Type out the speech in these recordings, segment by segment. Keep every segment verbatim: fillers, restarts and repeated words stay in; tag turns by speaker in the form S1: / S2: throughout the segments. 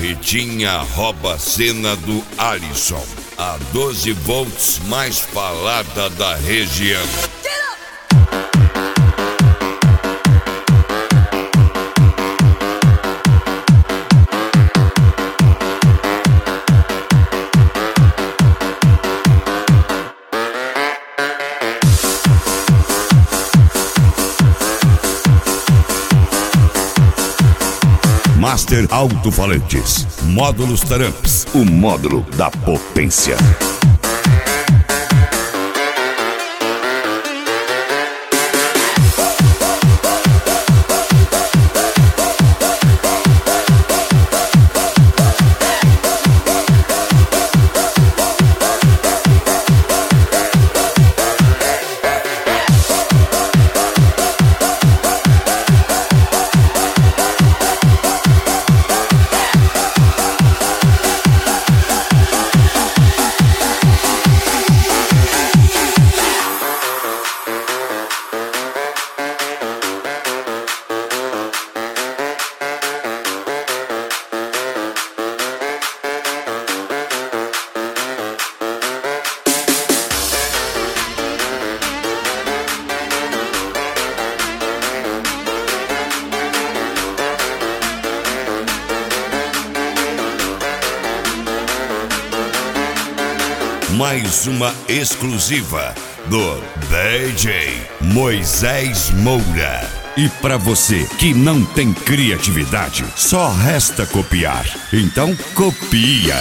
S1: Carretinha rouba a cena do Alisson, a doze volts mais falada da região.
S2: Master Alto-Falantes, Módulos Taramps, o módulo da potência.
S1: Mais uma exclusiva do D J Moisés Moura.
S2: E pra você que não tem criatividade, só resta copiar. Então copia.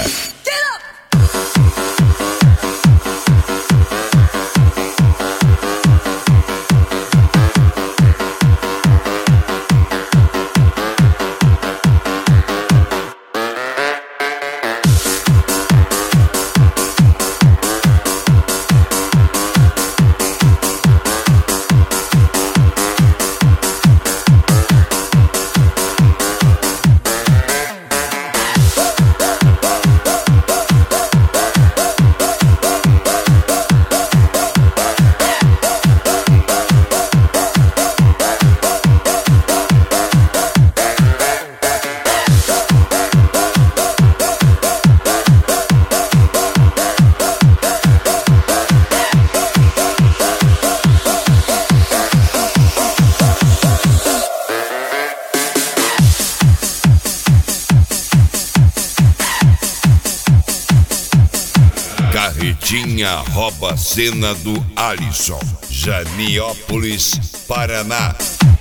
S1: Carretinha rouba a cena do Alisson, Janiópolis, Paraná.